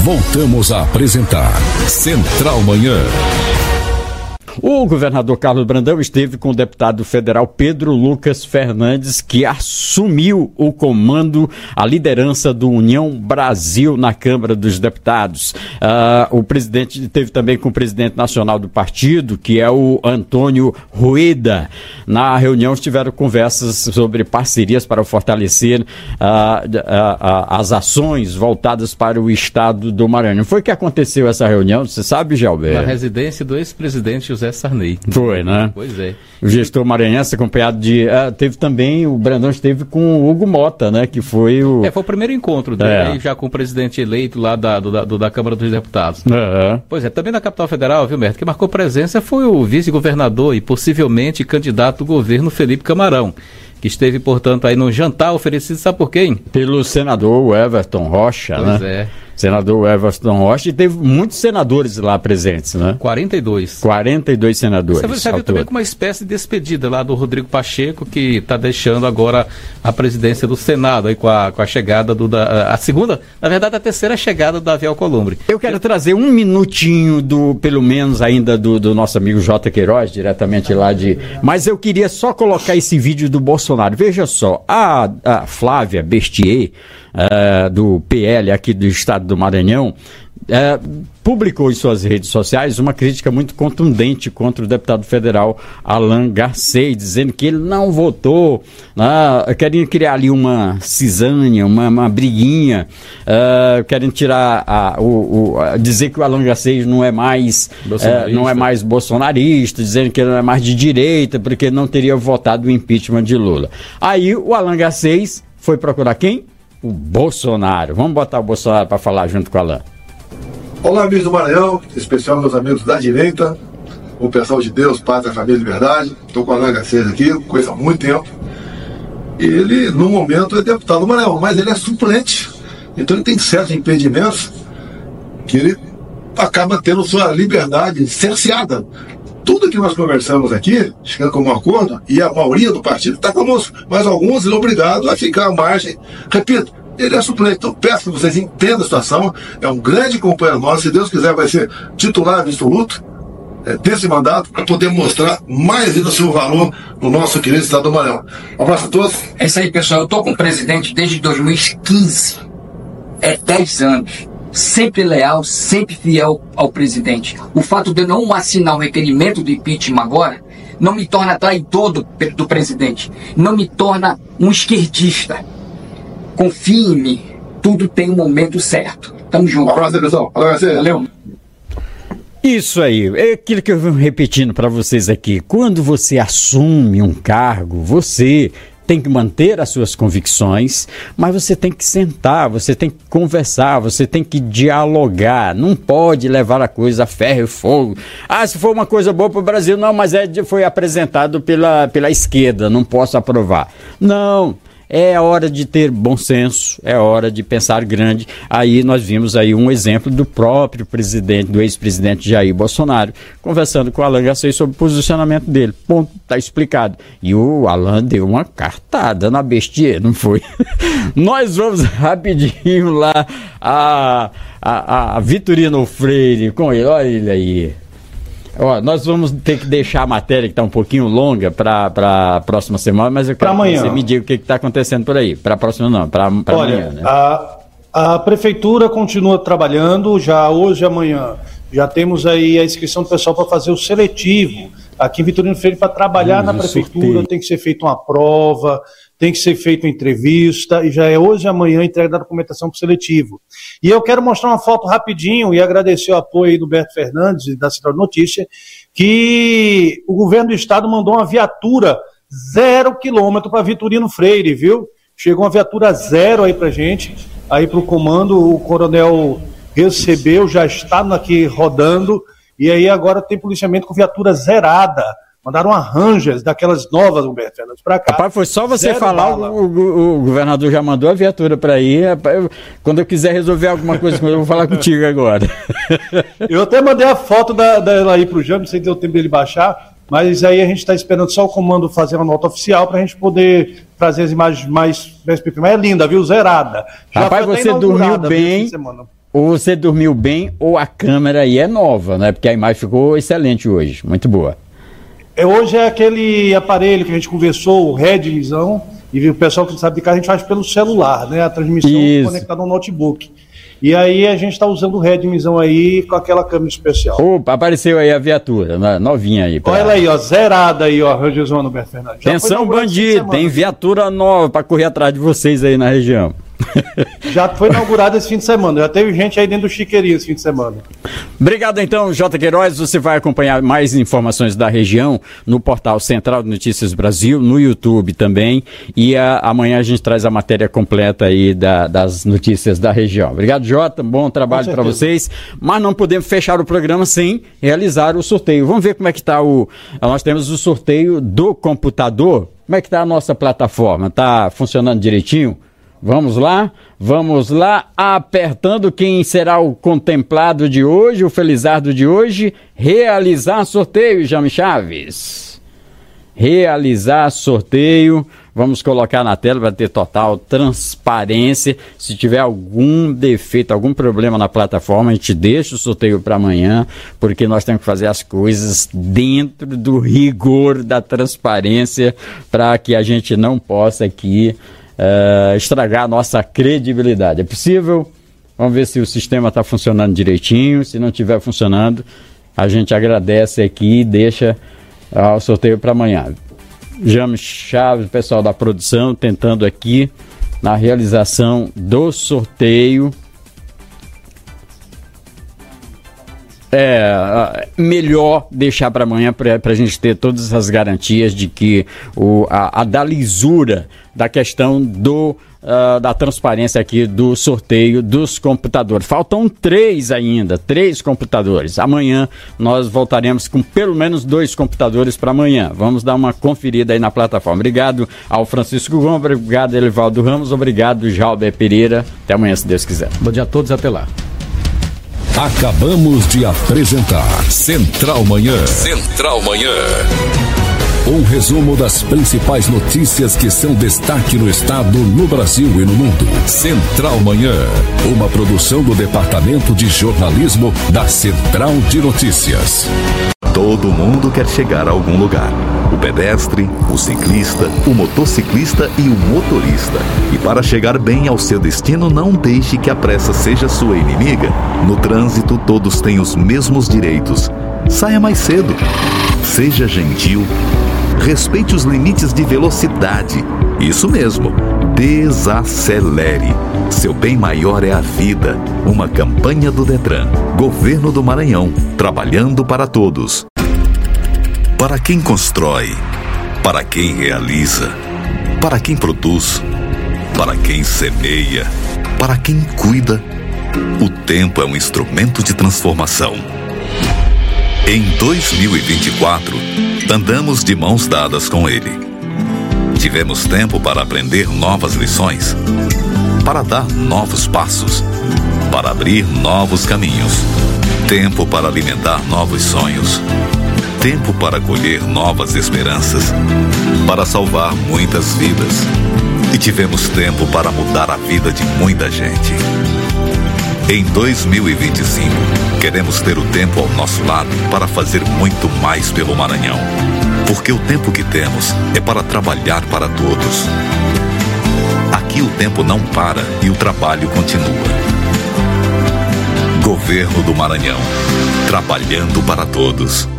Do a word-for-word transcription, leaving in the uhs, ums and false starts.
Voltamos a apresentar Central Manhã. O governador Carlos Brandão esteve com o deputado federal Pedro Lucas Fernandes, que assumiu o comando, a liderança do União Brasil na Câmara dos Deputados. Uh, o presidente esteve também com o presidente nacional do partido, que é o Antônio Rueda. Na reunião estiveram conversas sobre parcerias para fortalecer uh, uh, uh, as ações voltadas para o estado do Maranhão. Foi que aconteceu essa reunião, você sabe, Gelber? Na residência do ex-presidente José Sarney. Foi, né? Pois é. O gestor maranhense acompanhado de... Uh, teve também, o Brandão esteve com o Hugo Mota, né? Que foi o... É, foi o primeiro encontro dele, é. já com o presidente eleito lá da, do, da, do, da Câmara dos Deputados. Uhum. Pois é, também na capital federal, viu, Merto? Quem marcou presença foi o vice-governador e possivelmente candidato do governo Felipe Camarão, que esteve, portanto, aí no jantar oferecido, sabe por quem? Pelo senador Everton Rocha, pois né? Pois é. Senador Everton Rocha, e teve muitos senadores lá presentes, né? quarenta e dois. quarenta e dois senadores. Você, você viu também com uma espécie de despedida lá do Rodrigo Pacheco, que está deixando agora a presidência do Senado, aí com a, com a chegada do... Da, a segunda, na verdade, a terceira chegada do Davi Alcolumbre. Eu quero Eu... trazer um minutinho, do, pelo menos ainda, do, do nosso amigo J. Queiroz, diretamente lá de... Mas eu queria só colocar esse vídeo do Bolsonaro. Veja só, a, a Flávia Bestier, uh, do P L aqui do estado do Maranhão, é, publicou em suas redes sociais uma crítica muito contundente contra o deputado federal Alan Garcês, dizendo que ele não votou, né, querem criar ali uma cisânia, uma, uma briguinha, uh, querem tirar, a, o, o, a, dizer que o Alan Garcês não é mais uh, não é mais bolsonarista, dizendo que ele não é mais de direita, porque não teria votado o impeachment de Lula. Aí o Alan Garcês foi procurar quem? O Bolsonaro. Vamos botar o Bolsonaro para falar junto com o Alan. Olá, amigos do Maranhão, em especial meus amigos da direita, o pessoal de Deus, Pátria, Família e Liberdade. Estou com o Alan Garcês aqui, conheço há muito tempo. Ele, no momento, é deputado do Maranhão, mas ele é suplente. Então ele tem certos impedimentos que ele acaba tendo sua liberdade cerceada. Tudo que nós conversamos aqui, chegando como um acordo, e a maioria do partido está conosco, mas alguns ele é obrigado a ficar à margem. Repito, ele é suplente, então peço que vocês entendam a situação, é um grande companheiro nosso, se Deus quiser vai ser titular absoluto é, desse mandato, para poder mostrar mais ainda o seu valor no nosso querido estado do Maranhão. Um abraço a todos. É isso aí, pessoal, eu estou com o presidente desde dois mil e quinze, é dez anos. Sempre leal, sempre fiel ao presidente. O fato de eu não assinar o requerimento do impeachment agora não me torna traidor do, do presidente, não me torna um esquerdista. Confie em mim, tudo tem um momento certo. Tamo junto. Um abraço, pessoal. Valeu. Isso aí, é aquilo que eu venho repetindo para vocês aqui. Quando você assume um cargo, você tem que manter as suas convicções, mas você tem que sentar, você tem que conversar, você tem que dialogar, não pode levar a coisa a ferro e fogo. Ah, se for uma coisa boa para o Brasil, não, mas é, foi apresentado pela, pela esquerda, não posso aprovar. Não. É hora de ter bom senso, é hora de pensar grande. Aí nós vimos aí um exemplo do próprio presidente, do ex-presidente Jair Bolsonaro, conversando com o Alan Garcês sobre o posicionamento dele. Ponto, tá explicado. E o Alan deu uma cartada na Bestier, não foi? Nós vamos rapidinho lá a, a, a Vitorino Freire com ele, olha ele aí. Ó, nós vamos ter que deixar a matéria que está um pouquinho longa para a próxima semana, mas eu quero que você me diga o que está acontecendo por aí. Para a próxima não, para amanhã. Né? A, a prefeitura continua trabalhando, já hoje e amanhã já temos aí a inscrição do pessoal para fazer o seletivo aqui em Vitorino Freire para trabalhar hum, na prefeitura, sorteio. Tem que ser feita uma prova, tem que ser feita uma entrevista, e já é hoje e amanhã entrega da documentação para o seletivo. E eu quero mostrar uma foto rapidinho e agradecer o apoio aí do Berto Fernandes e da Central de Notícia, que o governo do estado mandou uma viatura zero quilômetro para Vitorino Freire, viu? Chegou uma viatura zero aí pra gente, aí pro comando, o coronel recebeu, já está aqui rodando, e aí agora tem policiamento com viatura zerada. Mandaram uma Rangers, daquelas novas, Humberto Fernandes, para cá. Rapaz, foi só você Zero falar, o, o, o governador já mandou a viatura para ir. Rapaz, quando eu quiser resolver alguma coisa com ele, eu vou falar contigo agora. Eu até mandei a foto da, dela aí pro Jânio, sem ter o tempo dele baixar, mas aí a gente está esperando só o comando fazer uma nota oficial para a gente poder trazer as imagens mais perspectivas. Mas é linda, viu? Zerada. Já Rapaz, você dormiu bem. ou você dormiu bem, ou a câmera aí é nova, né? Porque a imagem ficou excelente hoje, muito boa. É, hoje é aquele aparelho que a gente conversou, o Redvisão, e o pessoal que sabe de cá, a gente faz pelo celular, né? A transmissão conectada no notebook. E aí a gente está usando o Redvisão aí com aquela câmera especial. Opa, apareceu aí a viatura, novinha aí. Pra... Olha ela aí, ó, zerada aí, ó, Redvisão no Roberto Fernandes. Atenção, bandido, tem viatura nova para correr atrás de vocês aí na região. Já foi inaugurado esse fim de semana, já teve gente aí dentro do Chiqueirinho esse fim de semana. Obrigado então, J. Queiroz, você vai acompanhar mais informações da região no portal Central de Notícias Brasil, no YouTube também, e a, amanhã a gente traz a matéria completa aí da, das notícias da região. Obrigado, Jota, bom trabalho para vocês, mas não podemos fechar o programa sem realizar o sorteio. Vamos ver como é que está o... Nós temos o sorteio do computador, como é que está a nossa plataforma, está funcionando direitinho? Vamos lá, vamos lá, apertando quem será o contemplado de hoje, o felizardo de hoje, realizar sorteio, Jaime Chaves. Realizar sorteio, vamos colocar na tela para ter total transparência. Se tiver algum defeito, algum problema na plataforma, a gente deixa o sorteio para amanhã, porque nós temos que fazer as coisas dentro do rigor da transparência, para que a gente não possa aqui... Uh, estragar a nossa credibilidade. É possível? Vamos ver se o sistema está funcionando direitinho. Se não estiver funcionando, a gente agradece aqui e deixa uh, o sorteio para amanhã. Jaime Chaves, pessoal da produção, tentando aqui na realização do sorteio. É melhor deixar para amanhã para a gente ter todas as garantias de que o, a, a da lisura da questão do, uh, da transparência aqui do sorteio dos computadores. Faltam três ainda, três computadores. Amanhã nós voltaremos com pelo menos dois computadores para amanhã. Vamos dar uma conferida aí na plataforma. Obrigado ao Francisco Gomes, obrigado ao Elivaldo Ramos, obrigado Jalber Pereira. Até amanhã, se Deus quiser. Bom dia a todos, até lá. Acabamos de apresentar Central Manhã. Central Manhã. Um resumo das principais notícias que são destaque no estado, no Brasil e no mundo. Central Manhã. Uma produção do Departamento de Jornalismo da Central de Notícias. Todo mundo quer chegar a algum lugar. O pedestre, o ciclista, o motociclista e o motorista. E para chegar bem ao seu destino, não deixe que a pressa seja sua inimiga. No trânsito, todos têm os mesmos direitos. Saia mais cedo. Seja gentil. Respeite os limites de velocidade. Isso mesmo. Desacelere. Seu bem maior é a vida. Uma campanha do Detran. Governo do Maranhão. Trabalhando para todos. Para quem constrói, para quem realiza, para quem produz, para quem semeia, para quem cuida, o tempo é um instrumento de transformação. Em dois mil e vinte e quatro, andamos de mãos dadas com ele. Tivemos tempo para aprender novas lições, para dar novos passos, para abrir novos caminhos, tempo para alimentar novos sonhos. Tempo para colher novas esperanças, para salvar muitas vidas. E tivemos tempo para mudar a vida de muita gente. Em dois mil e vinte e cinco, queremos ter o tempo ao nosso lado para fazer muito mais pelo Maranhão. Porque o tempo que temos é para trabalhar para todos. Aqui o tempo não para e o trabalho continua. Governo do Maranhão, trabalhando para todos.